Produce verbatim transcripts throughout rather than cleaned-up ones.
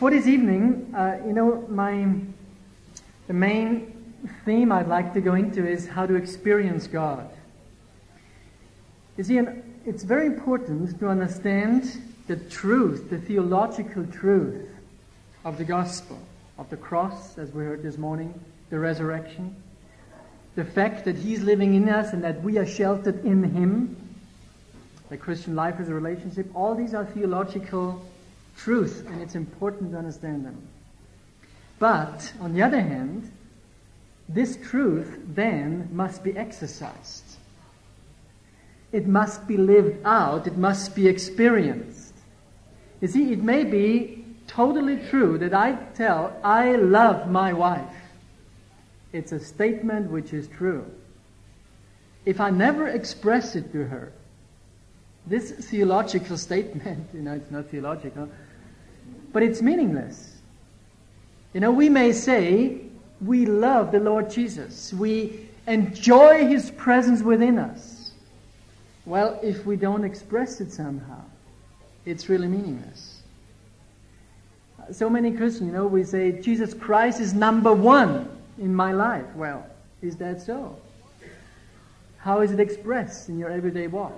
For this evening, uh, you know, my the main theme I'd like to go into is how to experience God. You see, it's very important to understand the truth, the theological truth of the gospel, of the cross, as we heard this morning, the resurrection, the fact that He's living in us and that we are sheltered in Him, the Christian life is a relationship. All these are theological truths, and it's important to understand them. But, on the other hand, this truth then must be exercised. It must be lived out. It must be experienced. You see, it may be totally true that I tell, I love my wife. It's a statement which is true. If I never express it to her, this theological statement, you know, it's not theological, but it's meaningless. You know, we may say, we love the Lord Jesus. We enjoy His presence within us. Well, if we don't express it somehow, it's really meaningless. So many Christians, you know, we say, Jesus Christ is number one in my life. Well, is that so? How is it expressed in your everyday walk?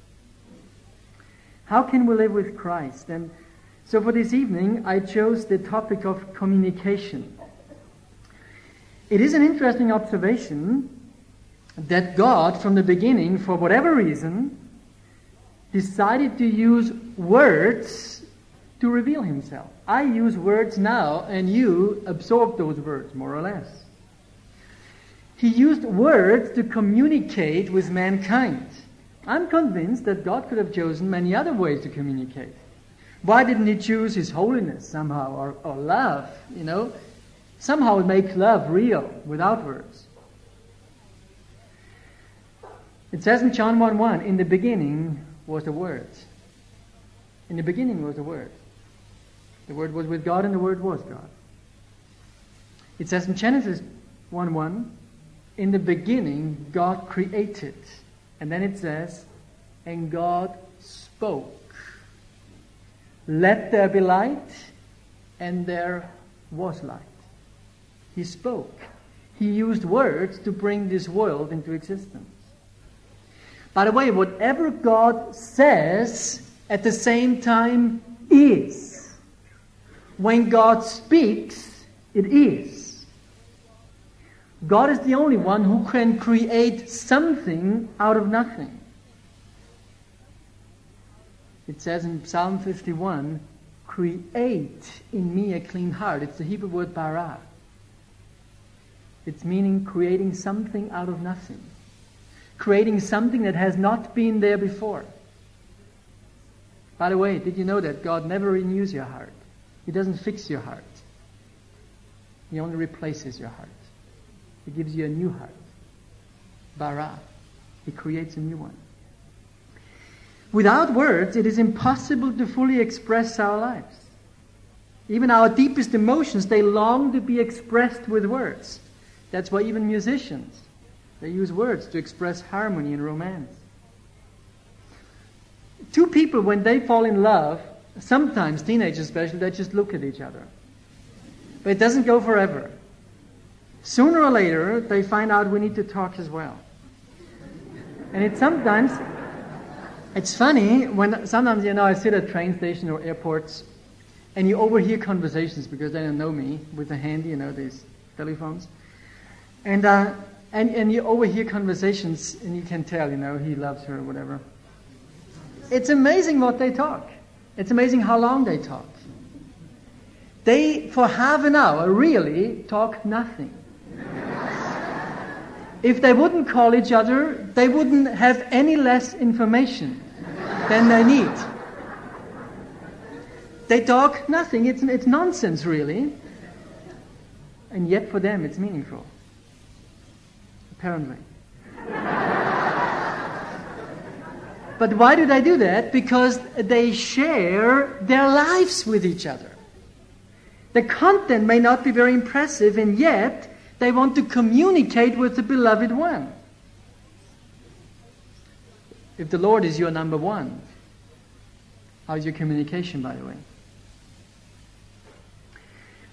How can we live with Christ? And so for this evening, I chose the topic of communication. It is an interesting observation that God, from the beginning, for whatever reason, decided to use words to reveal Himself. I use words now, and you absorb those words, more or less. He used words to communicate with mankind. I'm convinced that God could have chosen many other ways to communicate. Why didn't He choose His holiness somehow, or, or love, you know? Somehow make love real without words. It says in John one one, in the beginning was the Word. In the beginning was the Word. The Word was with God and the Word was God. It says in Genesis one one, in the beginning God created. And then it says, and God spoke. Let there be light, and there was light. He spoke. He used words to bring this world into existence. By the way, whatever God says at the same time is. When God speaks, it is. God is the only one who can create something out of nothing. It says in Psalm fifty-one, create in me a clean heart. It's the Hebrew word bara. It's meaning creating something out of nothing. Creating something that has not been there before. By the way, did you know that God never renews your heart? He doesn't fix your heart. He only replaces your heart. He gives you a new heart. Bara. He creates a new one. Without words, it is impossible to fully express our lives. Even our deepest emotions, they long to be expressed with words. That's why even musicians, they use words to express harmony and romance. Two people, when they fall in love, sometimes, teenagers especially, they just look at each other. But it doesn't go forever. Sooner or later, they find out we need to talk as well. And it's sometimes, it's funny, when sometimes, you know, I sit at train stations or airports, and you overhear conversations, because they don't know me, with the handy, you know, these telephones. And, uh, and, and you overhear conversations, and you can tell, you know, he loves her or whatever. It's amazing what they talk. It's amazing how long they talk. They, for half an hour, really talk nothing. If they wouldn't call each other, they wouldn't have any less information than they need. They talk nothing. It's, it's nonsense, really. And yet for them it's meaningful. Apparently. But why do they do that? Because they share their lives with each other. The content may not be very impressive, and yet they want to communicate with the beloved one. If the Lord is your number one, how's your communication, by the way?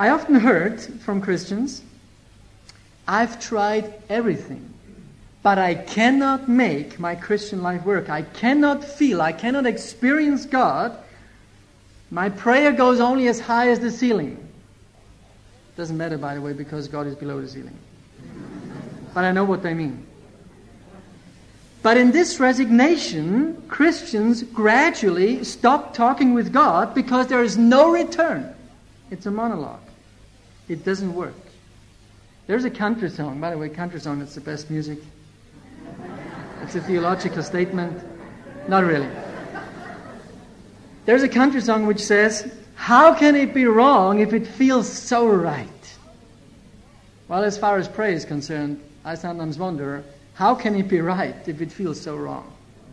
I often heard from Christians, I've tried everything, but I cannot make my Christian life work. I cannot feel, I cannot experience God. My prayer goes only as high as the ceiling. Doesn't matter, by the way, because God is below the ceiling. But I know what they mean. But in this resignation, Christians gradually stop talking with God because there is no return. It's a monologue. It doesn't work. There's a country song. By the way, country song, it's the best music. It's a theological statement. Not really. There's a country song which says, how can it be wrong if it feels so right? Well, as far as prayer is concerned, I sometimes wonder, how can it be right if it feels so wrong?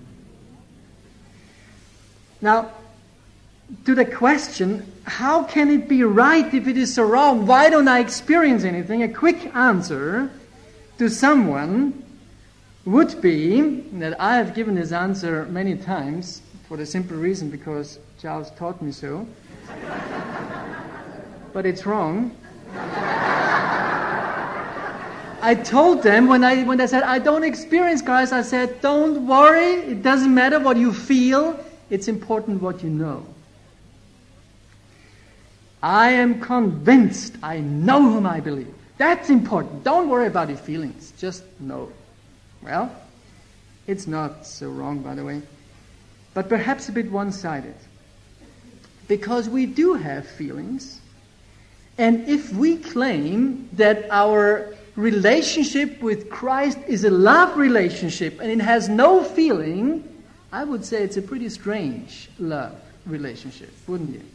Now, to the question, how can it be right if it is so wrong? Why don't I experience anything? A quick answer to someone would be that I have given this answer many times for the simple reason because Charles taught me so. But it's wrong. I told them when I when they said, I don't experience Christ, I said, don't worry, it doesn't matter what you feel, it's important what you know. I am convinced, I know whom I believe. That's important. Don't worry about your feelings, just know. Well, it's not so wrong, by the way, but perhaps a bit one-sided. Because we do have feelings, and if we claim that our relationship with Christ is a love relationship and it has no feeling, I would say it's a pretty strange love relationship, wouldn't you?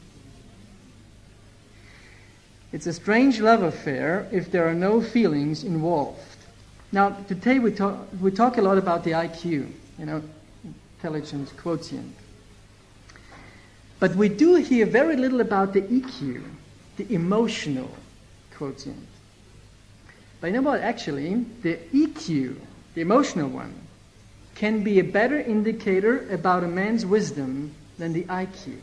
It's a strange love affair if there are no feelings involved. Now, today we talk, we talk a lot about the I Q, you know, intelligence quotient. But we do hear very little about the E Q, the emotional quotient. But you know what? Actually, the E Q, the emotional one, can be a better indicator about a man's wisdom than the I Q.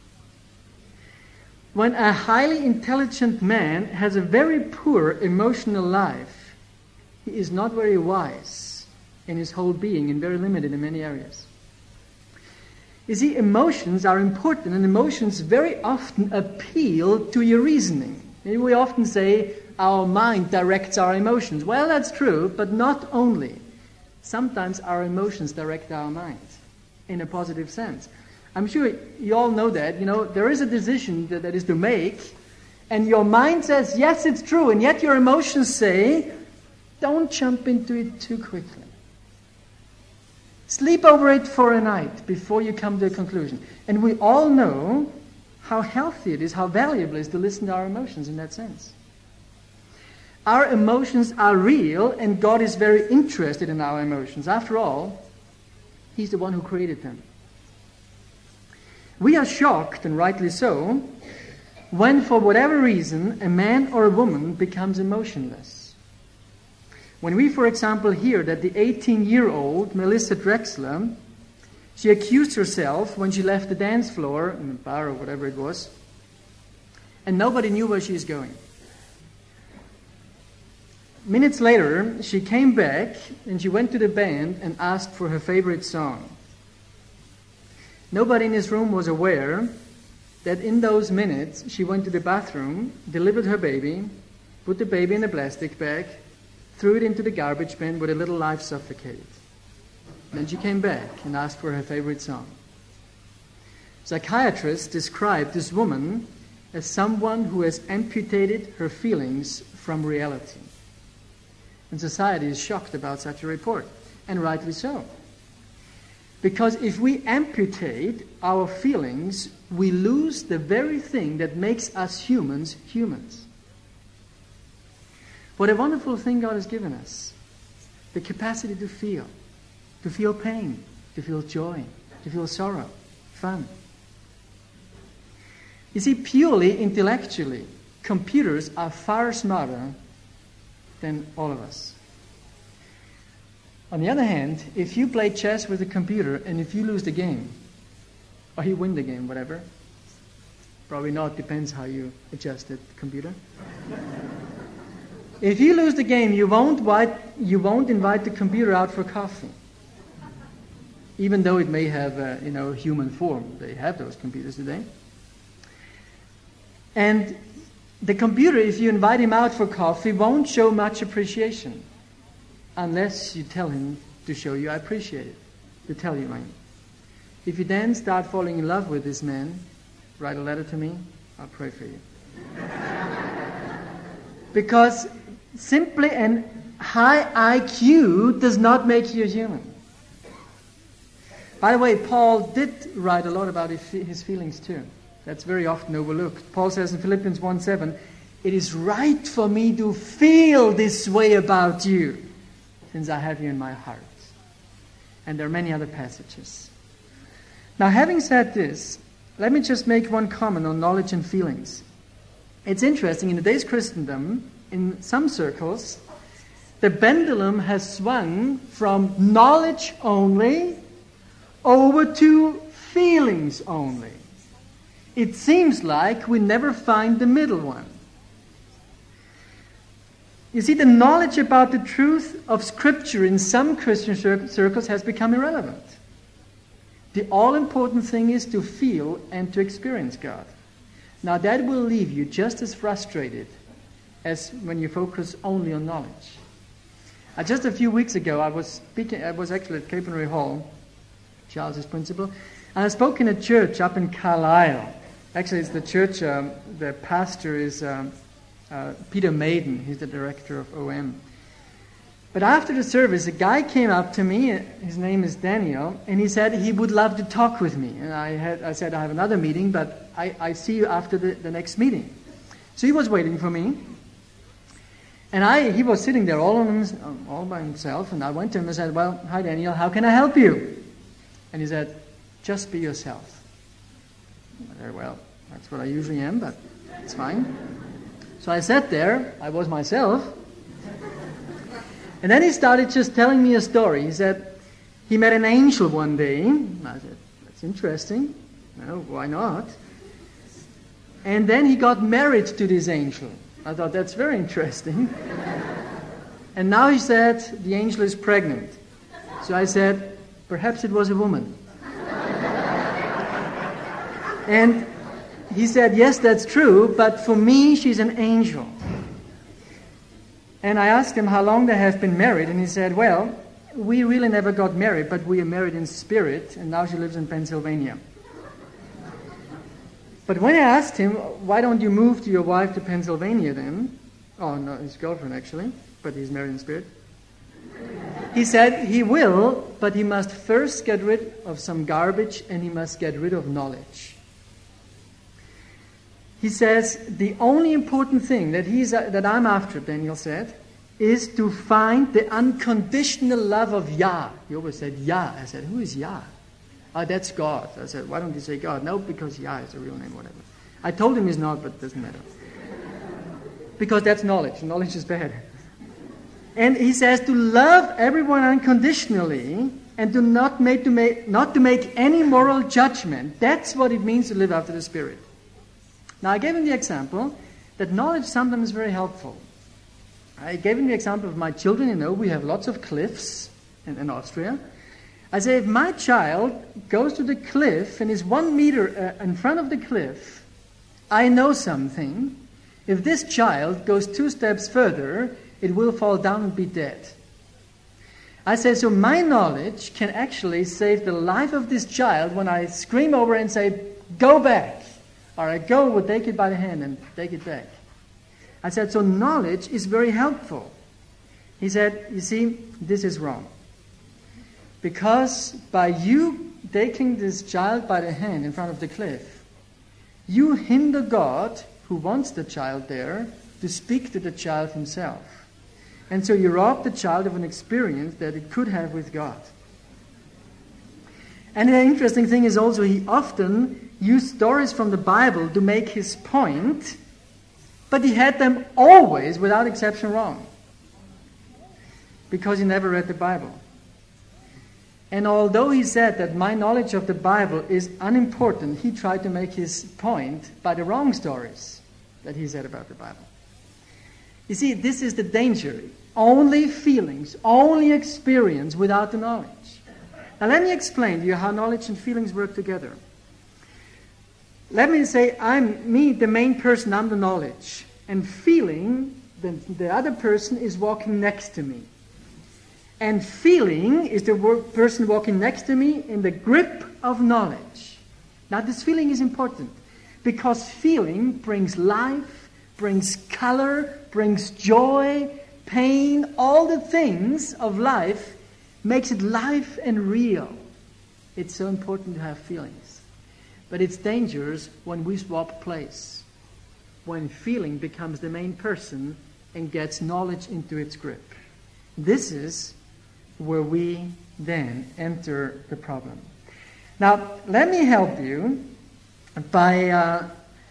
When a highly intelligent man has a very poor emotional life, he is not very wise in his whole being and very limited in many areas. You see, emotions are important, and emotions very often appeal to your reasoning. We often say our mind directs our emotions. Well, that's true, but not only. Sometimes our emotions direct our mind in a positive sense. I'm sure you all know that. You know, there is a decision that, that is to make, and your mind says, yes, it's true, and yet your emotions say, don't jump into it too quickly. Sleep over it for a night before you come to a conclusion. And we all know how healthy it is, how valuable it is to listen to our emotions in that sense. Our emotions are real, and God is very interested in our emotions. After all, He's the one who created them. We are shocked, and rightly so, when for whatever reason a man or a woman becomes emotionless. When we, for example, hear that the eighteen-year-old Melissa Drexler, she accused herself when she left the dance floor, in a bar or whatever it was, and nobody knew where she was going. Minutes later, she came back and she went to the band and asked for her favorite song. Nobody in this room was aware that in those minutes she went to the bathroom, delivered her baby, put the baby in a plastic bag, threw it into the garbage bin where the little life suffocated. Then she came back and asked for her favorite song. Psychiatrists described this woman as someone who has amputated her feelings from reality. And society is shocked about such a report, and rightly so. Because if we amputate our feelings, we lose the very thing that makes us humans humans. What a wonderful thing God has given us. The capacity to feel. To feel pain. To feel joy. To feel sorrow. Fun. You see, purely intellectually, computers are far smarter than all of us. On the other hand, if you play chess with a computer and if you lose the game, or you win the game, whatever, Probably not, depends how you adjust the computer. If you lose the game, you won't invite, you won't invite the computer out for coffee. Even though it may have a, you know, human form. They have those computers today. And the computer, if you invite him out for coffee, won't show much appreciation. Unless you tell him to show you I appreciate it. To tell you, I mean. If you then start falling in love with this man, write a letter to me, I'll pray for you. Because simply an high I Q does not make you human. By the way, Paul did write a lot about his feelings too. That's very often overlooked. Paul says in Philippians one seven, it is right for me to feel this way about you, since I have you in my heart. And there are many other passages. Now, having said this, let me just make one comment on knowledge and feelings. It's interesting, in today's Christendom, in some circles, the pendulum has swung from knowledge only over to feelings only. It seems like we never find the middle one. You see, the knowledge about the truth of Scripture in some Christian cir- circles has become irrelevant. The all-important thing is to feel and to experience God. Now that will leave you just as frustrated as when you focus only on knowledge. Uh, just a few weeks ago, I was speaking. I was actually at Capenry Hall, Charles' principal, and I spoke in a church up in Carlisle. Actually, it's the church. Um, the pastor is um, uh, Peter Maiden. He's the director of O M. But after the service, a guy came up to me. His name is Daniel, and he said he would love to talk with me. And I had, I said, I have another meeting, but I, I see you after the, the next meeting. So he was waiting for me. And I, he was sitting there all, on his, all by himself, and I went to him and said, well, hi Daniel, how can I help you? And he said, just be yourself. Very well, that's what I usually am, but it's fine. So I sat there, I was myself, and then he started just telling me a story. He said, he met an angel one day. I said, that's interesting. No, why not? And then he got married to this angel. I thought, that's very interesting. And now he said, the angel is pregnant. So I said, perhaps it was a woman. And he said, yes, that's true, but for me, she's an angel. And I asked him how long they have been married, and he said, well, we really never got married, but we are married in spirit, and now she lives in Pennsylvania. But when I asked him, why don't you move to your wife to Pennsylvania then? Oh, no, his girlfriend actually, but he's married in spirit. He said he will, but he must first get rid of some garbage, and he must get rid of knowledge. He says, the only important thing that he's uh, that I'm after, Daniel said, is to find the unconditional love of Yah. He always said Yah. I said, who is Yah? Oh, that's God. I said, why don't you say God? No, because Yah is a real name, whatever. I told him he's not, but it doesn't matter. Because that's knowledge. Knowledge is bad. And he says to love everyone unconditionally and to not make, to make, not to make any moral judgment. That's what it means to live after the Spirit. Now, I gave him the example that knowledge sometimes is very helpful. I gave him the example of my children. You know, we have lots of cliffs in, in Austria. I say, if my child goes to the cliff and is one meter uh, in front of the cliff, I know something. If this child goes two steps further, it will fall down and be dead. I say, so my knowledge can actually save the life of this child when I scream over and say, go back. Or I go, would take it by the hand and take it back. I said, so knowledge is very helpful. He said, you see, this is wrong. Because by you taking this child by the hand in front of the cliff, you hinder God, who wants the child there, to speak to the child himself. And so you rob the child of an experience that it could have with God. And the interesting thing is also he often used stories from the Bible to make his point, but he had them always, without exception, wrong. Because he never read the Bible. And although he said that my knowledge of the Bible is unimportant, he tried to make his point by the wrong stories that he said about the Bible. You see, this is the danger. Only feelings, only experience without the knowledge. Now let me explain to you how knowledge and feelings work together. Let me say, I'm me, the main person, I'm the knowledge. And feeling, the, the other person is walking next to me. And feeling is the person walking next to me in the grip of knowledge. Now this feeling is important because feeling brings life, brings color, brings joy, pain, all the things of life, makes it life and real. It's so important to have feelings. But it's dangerous when we swap place, when feeling becomes the main person and gets knowledge into its grip. This is where we then enter the problem. Now, let me help you by uh,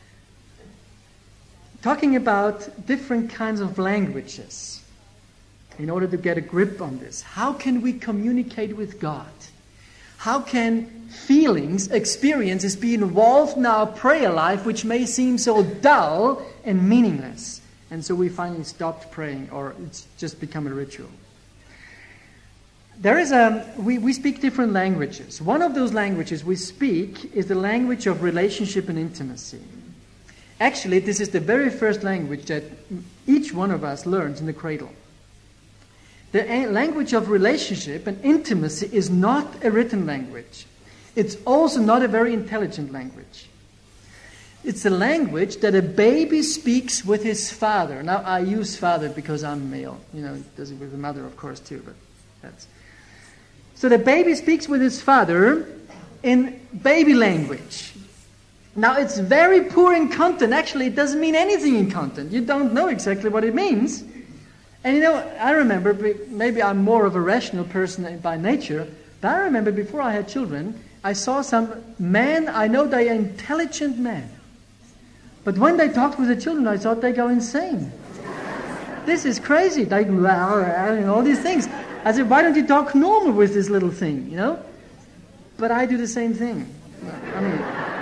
talking about different kinds of languages in order to get a grip on this. How can we communicate with God? How can feelings, experiences be involved in our prayer life, which may seem so dull and meaningless? And so we finally stopped praying, or it's just become a ritual. There is a, we, we speak different languages. One of those languages we speak is the language of relationship and intimacy. Actually, this is the very first language that each one of us learns in the cradle. The language of relationship and intimacy is not a written language. It's also not a very intelligent language. It's a language that a baby speaks with his father. Now, I use father because I'm male. You know, it does it with the mother, of course, too, but that's... So the baby speaks with his father in baby language. Now it's very poor in content. Actually, it doesn't mean anything in content. You don't know exactly what it means. And you know, I remember, maybe I'm more of a rational person by nature, but I remember before I had children, I saw some men, I know they are intelligent men. But when they talked with the children, I thought they go insane. This is crazy. They and all these things. I said, why don't you talk normal with this little thing, you know? But I do the same thing. I mean,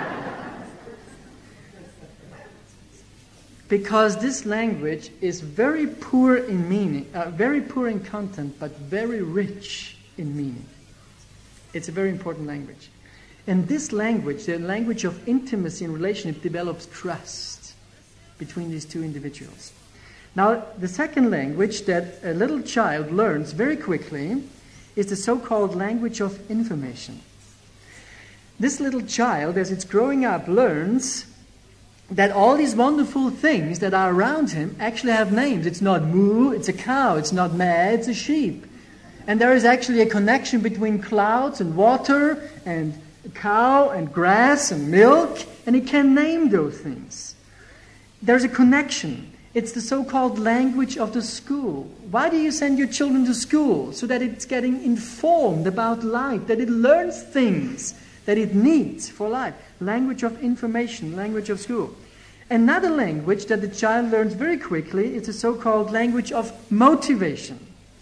because this language is very poor in meaning, uh, very poor in content, but very rich in meaning. It's a very important language. And this language, the language of intimacy and relationship, develops trust between these two individuals. Now, the second language that a little child learns very quickly is the so-called language of information. This little child, as it's growing up, learns that all these wonderful things that are around him actually have names. It's not moo, it's a cow. It's not meh, it's a sheep. And there is actually a connection between clouds and water and cow and grass and milk, and he can name those things. There's a connection. It's the so-called language of the school. Why do you send your children to school? So that it's getting informed about life, that it learns things that it needs for life. Language of information, language of school. Another language that the child learns very quickly is the so-called language of motivation.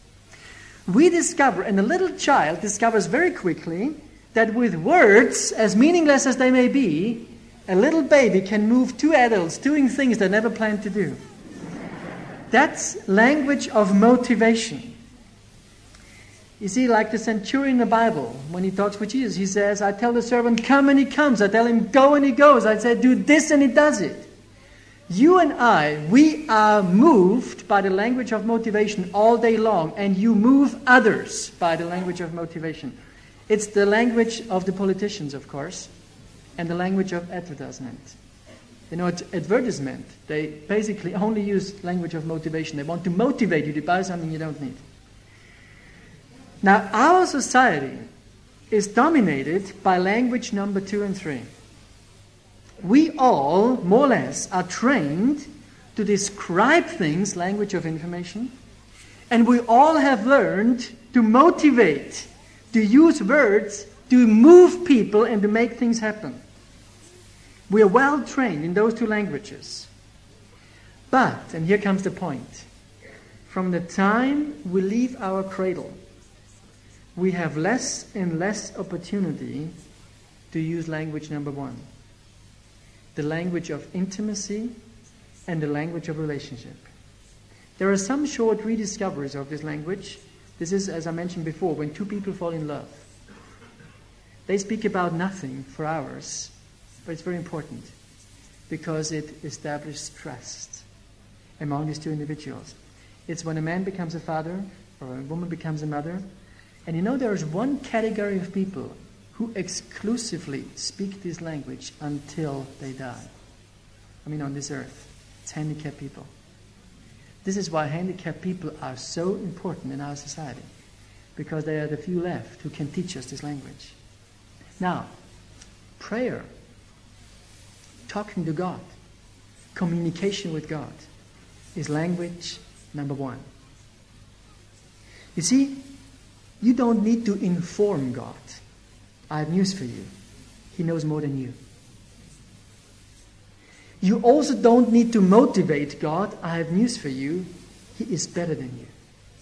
We discover, and a little child discovers very quickly, that with words, as meaningless as they may be, a little baby can move two adults doing things they never planned to do. That's language of motivation. You see, like the centurion in the Bible, when he talks with Jesus, he says, I tell the servant, come, and he comes. I tell him, go, and he goes. I say, do this, and he does it. You and I, we are moved by the language of motivation all day long, and you move others by the language of motivation. It's the language of the politicians, of course, and the language of advertisement. You know, advertisement, they basically only use language of motivation. They want to motivate you to buy something you don't need. Now, our society is dominated by language number two and three. We all, more or less, are trained to describe things, language of information, and we all have learned to motivate, to use words, to move people and to make things happen. We are well trained in those two languages. But, and here comes the point, from the time we leave our cradle, we have less and less opportunity to use language number one. The language of intimacy and the language of relationship. There are some short rediscoveries of this language. This is, as I mentioned before, when two people fall in love. They speak about nothing for hours, but it's very important because it establishes trust among these two individuals. It's when a man becomes a father or a woman becomes a mother. And you know, there is one category of people who exclusively speak this language until they die. I mean, on this earth. It's handicapped people. This is why handicapped people are so important in our society, because they are the few left who can teach us this language. Now, prayer, talking to God, communication with God, is language number one. You see, you don't need to inform God. I have news for you. He knows more than you. You also don't need to motivate God. I have news for you. He is better than you.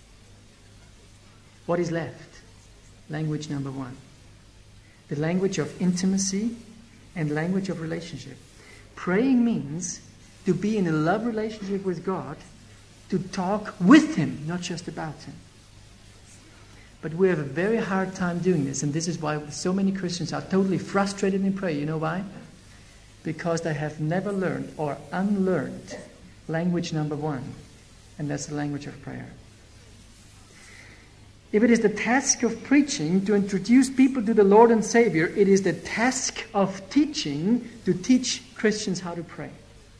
What is left? Language number one. The language of intimacy and language of relationship. Praying means to be in a love relationship with God, to talk with Him, not just about Him. But we have a very hard time doing this, and this is why so many Christians are totally frustrated in prayer. You know why? Because they have never learned or unlearned language number one, and that's the language of prayer. If it is the task of preaching to introduce people to the Lord and Savior, it is the task of teaching to teach Christians how to pray.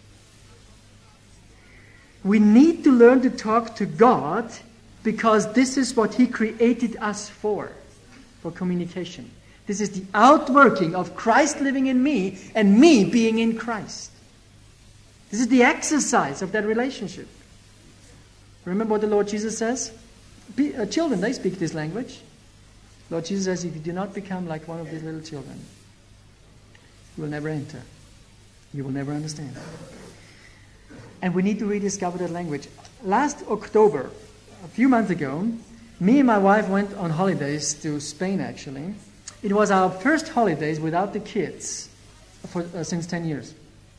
We need to learn to talk to God because this is what He created us for, for communication. This is the outworking of Christ living in me and me being in Christ. This is the exercise of that relationship. Remember what the Lord Jesus says? Be, uh, children, they speak this language. Lord Jesus says, if you do not become like one of these little children, you will never enter. You will never understand. And we need to rediscover that language. Last October, a few months ago, me and my wife went on holidays to Spain, actually. It was our first holidays without the kids for, uh, since ten years.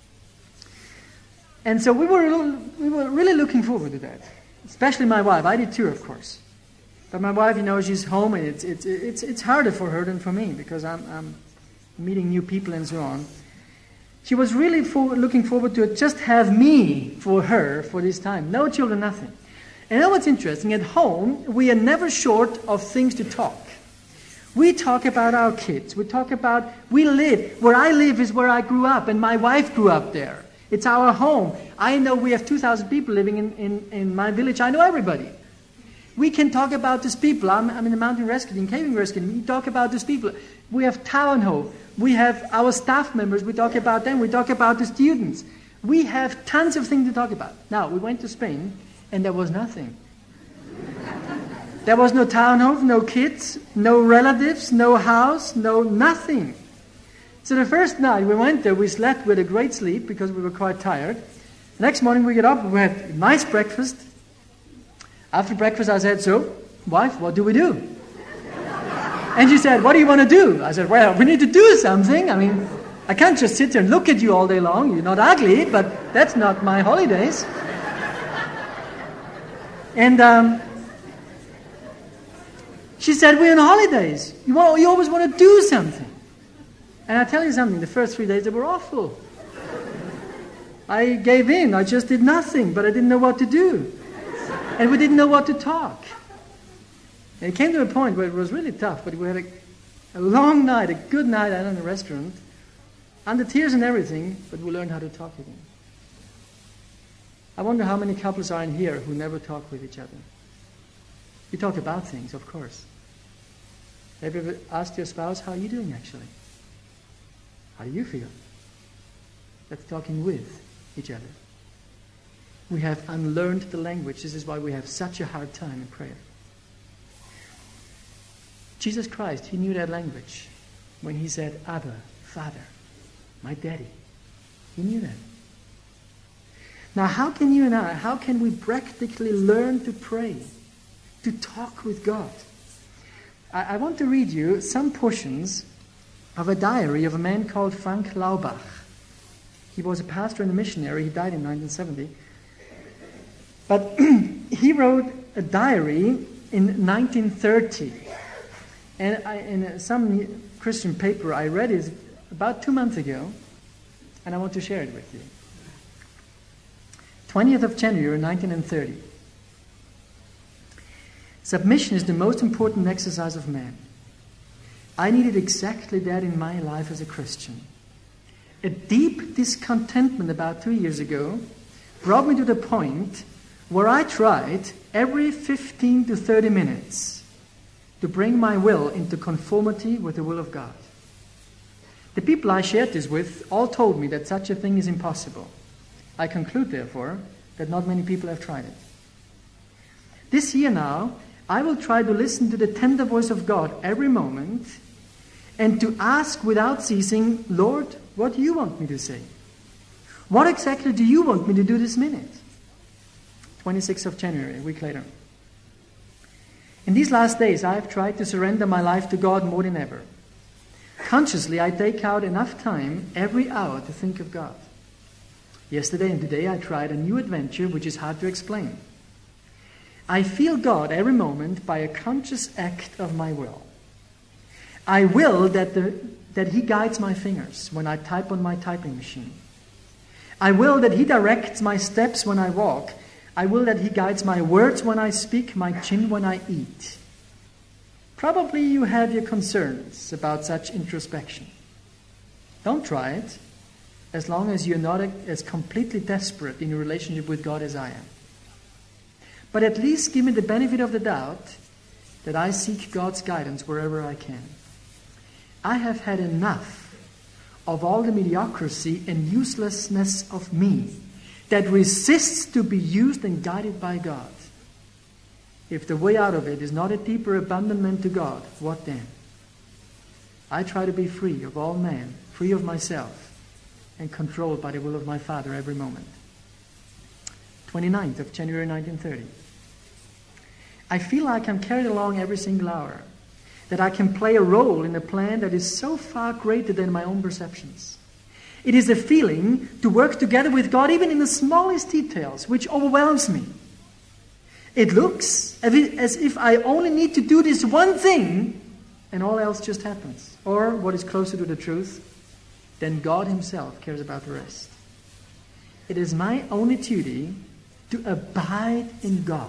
And so we were, we were really looking forward to that. Especially my wife. I did too, of course. But my wife, you know, she's home, and it's it's it's it's harder for her than for me because I'm I'm meeting new people and so on. She was really for, looking forward to it, just have me for her for this time. No children, nothing. And you know what's interesting? At home, we are never short of things to talk. We talk about our kids. We talk about, we live. Where I live is where I grew up, and my wife grew up there. It's our home. I know we have two thousand people living in, in, in my village. I know everybody. We can talk about these people. I'm, I'm in the mountain rescue, in caving rescue. We talk about these people. We have Tauernhof. We have our staff members. We talk about them. We talk about the students. We have tons of things to talk about. Now, we went to Spain, and there was nothing. There was no Tauernhof, no kids, no relatives, no house, no nothing. So the first night we went there, we slept with a great sleep because we were quite tired. The next morning we get up, we had a nice breakfast. After breakfast I said, so, wife, what do we do? And she said, what do you want to do? I said, well, we need to do something. I mean, I can't just sit here and look at you all day long. You're not ugly, but that's not my holidays. And um, she said, we're on holidays. You, want, you always want to do something. And I tell you something, the first three days they were awful. I gave in, I just did nothing, but I didn't know what to do. And we didn't know what to talk. And it came to a point where it was really tough, but we had a, a long night, a good night out in the restaurant, under tears and everything, but we learned how to talk again. I wonder how many couples are in here who never talk with each other. You talk about things, of course. Have you ever asked your spouse, how are you doing actually? How do you feel? That's talking with each other. We have unlearned the language. This is why we have such a hard time in prayer. Jesus Christ, He knew that language when He said, Abba, Father, my daddy. He knew that. Now, how can you and I, how can we practically learn to pray, to talk with God? I, I want to read you some portions of a diary of a man called Frank Laubach. He was a pastor and a missionary. He died in nineteen seventy. But he wrote a diary in nineteen thirty. And I, in some Christian paper I read it about two months ago, and I want to share it with you. twentieth of January nineteen thirty. Submission is the most important exercise of man. I needed exactly that in my life as a Christian. A deep discontentment about two years ago brought me to the point where I tried every fifteen to thirty minutes to bring my will into conformity with the will of God. The people I shared this with all told me that such a thing is impossible. I conclude, therefore, that not many people have tried it. This year now, I will try to listen to the tender voice of God every moment and to ask without ceasing, Lord, what do you want me to say? What exactly do you want me to do this minute? twenty-sixth of January, a week later. In these last days, I have tried to surrender my life to God more than ever. Consciously, I take out enough time every hour to think of God. Yesterday and today, I tried a new adventure which is hard to explain. I feel God every moment by a conscious act of my will. I will that, the, that He guides my fingers when I type on my typing machine. I will that He directs my steps when I walk. I will that He guides my words when I speak, my chin when I eat. Probably you have your concerns about such introspection. Don't try it, as long as you're not as completely desperate in your relationship with God as I am. But at least give me the benefit of the doubt that I seek God's guidance wherever I can. I have had enough of all the mediocrity and uselessness of me that resists to be used and guided by God. If the way out of it is not a deeper abandonment to God, what then? I try to be free of all man, free of myself, and controlled by the will of my Father every moment. twenty-ninth of January nineteen thirty. I feel like I'm carried along every single hour, that I can play a role in a plan that is so far greater than my own perceptions. It is a feeling to work together with God even in the smallest details, which overwhelms me. It looks as if I only need to do this one thing and all else just happens. Or, what is closer to the truth, then God Himself cares about the rest. It is my only duty to abide in God,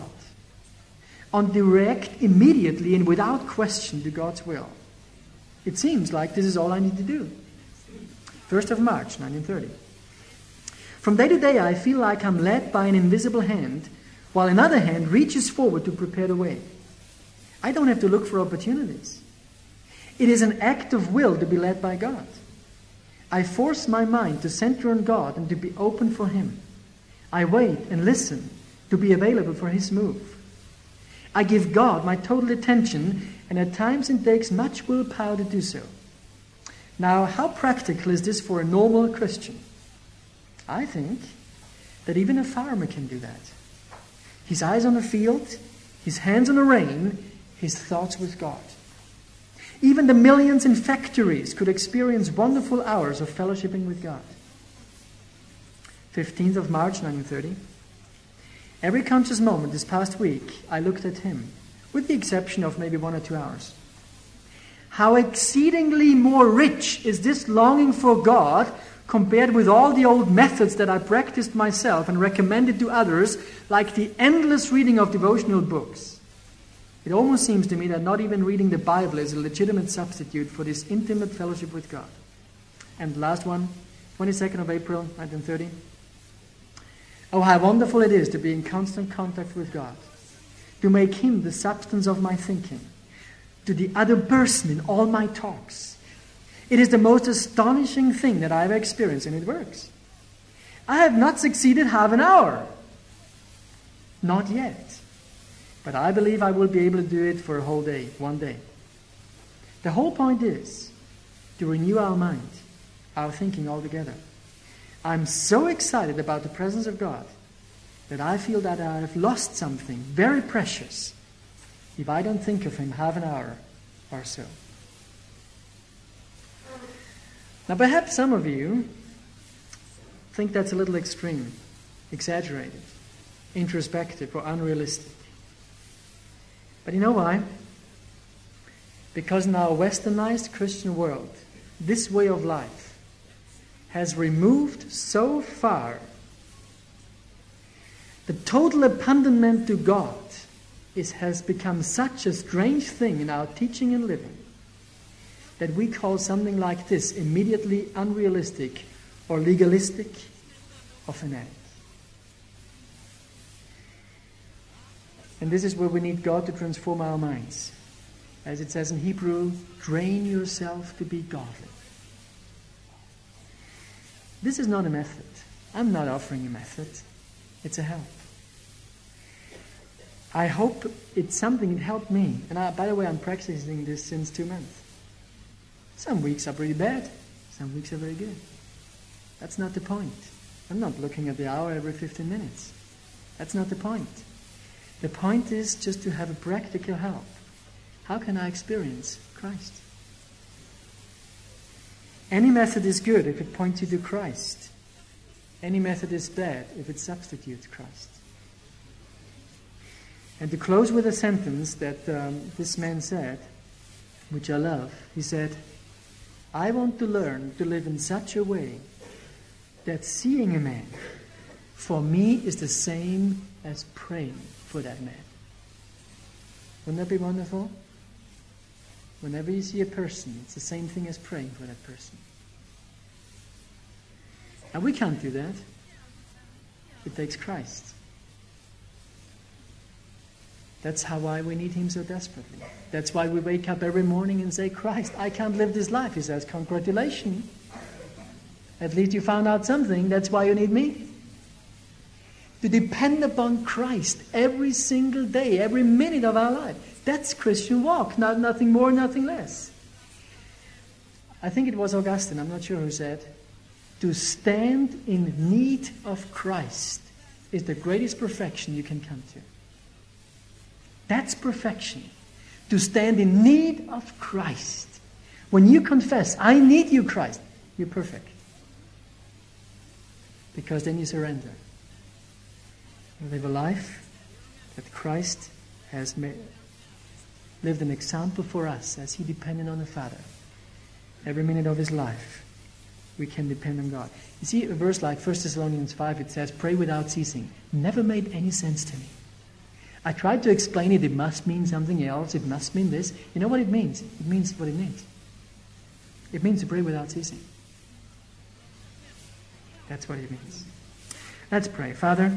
on direct, immediately, and without question to God's will. It seems like this is all I need to do. first of March, nineteen thirty. From day to day, I feel like I'm led by an invisible hand, while another hand reaches forward to prepare the way. I don't have to look for opportunities. It is an act of will to be led by God. I force my mind to center on God and to be open for Him. I wait and listen to be available for His move. I give God my total attention, and at times it takes much willpower to do so. Now, how practical is this for a normal Christian? I think that even a farmer can do that. His eyes on the field, his hands on the rain, his thoughts with God. Even the millions in factories could experience wonderful hours of fellowshipping with God. fifteenth of March, nineteen thirty. Every conscious moment this past week, I looked at Him, with the exception of maybe one or two hours. How exceedingly more rich is this longing for God compared with all the old methods that I practiced myself and recommended to others, like the endless reading of devotional books. It almost seems to me that not even reading the Bible is a legitimate substitute for this intimate fellowship with God. And the last one, twenty-second of April, nineteen thirty. Oh, how wonderful it is to be in constant contact with God, to make Him the substance of my thinking, to the other person in all my talks. It is the most astonishing thing that I ever experienced, and it works. I have not succeeded half an hour. Not yet. But I believe I will be able to do it for a whole day, one day. The whole point is to renew our mind, our thinking altogether. I'm so excited about the presence of God that I feel that I have lost something very precious if I don't think of Him half an hour or so. Now perhaps some of you think that's a little extreme, exaggerated, introspective, or unrealistic. But you know why? Because in our westernized Christian world, this way of life has removed so far the total abandonment to God is, has become such a strange thing in our teaching and living that we call something like this immediately unrealistic or legalistic or fanatic. And this is where we need God to transform our minds. As it says in Hebrew, train yourself to be godly. This is not a method. I'm not offering a method. It's a help. I hope it's something that helped me. And I, by the way, I'm practicing this since two months. Some weeks are pretty bad. Some weeks are very good. That's not the point. I'm not looking at the hour every fifteen minutes. That's not the point. The point is just to have a practical help. How can I experience Christ? Any method is good if it points you to Christ. Any method is bad if it substitutes Christ. And to close with a sentence that um, this man said, which I love, he said, I want to learn to live in such a way that seeing a man for me is the same as praying for that man. Wouldn't that be wonderful? Whenever you see a person, it's the same thing as praying for that person. And we can't do that. It takes Christ. That's how why we need Him so desperately. That's why we wake up every morning and say, Christ, I can't live this life. He says, congratulations. At least you found out something. That's why you need me. To depend upon Christ every single day, every minute of our life. That's Christian walk. Not, nothing more, nothing less. I think it was Augustine, I'm not sure who said, to stand in need of Christ is the greatest perfection you can come to. That's perfection. To stand in need of Christ. When you confess, I need you, Christ, you're perfect. Because then you surrender. You live a life that Christ has made, lived an example for us as He depended on the Father. Every minute of His life, we can depend on God. You see, a verse like First Thessalonians five, it says, pray without ceasing. Never made any sense to me. I tried to explain it. It must mean something else. It must mean this. You know what it means? It means what it means. It means to pray without ceasing. That's what it means. Let's pray. Father,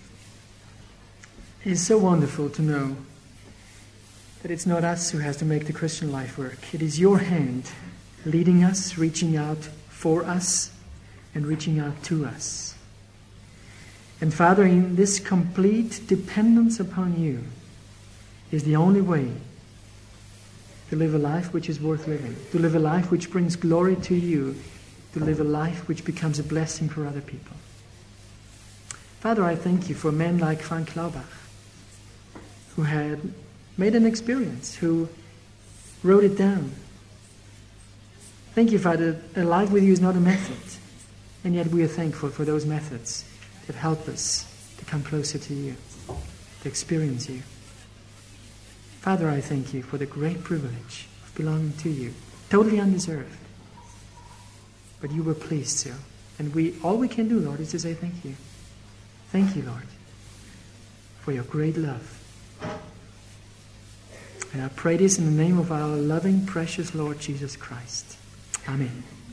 it is so wonderful to know that it's not us who has to make the Christian life work. It is your hand leading us, reaching out for us, and reaching out to us. And Father, in this complete dependence upon you is the only way to live a life which is worth living, to live a life which brings glory to you, to live a life which becomes a blessing for other people. Father, I thank you for men like Frank Laubach, who had made an experience, who wrote it down. Thank you, Father, a life with you is not a method, and yet we are thankful for those methods that help us to come closer to you, to experience you. Father, I thank you for the great privilege of belonging to you, totally undeserved. But you were pleased to. And we all we can do, Lord, is to say thank you. Thank you, Lord, for your great love. And I pray this in the name of our loving, precious Lord Jesus Christ. Amen.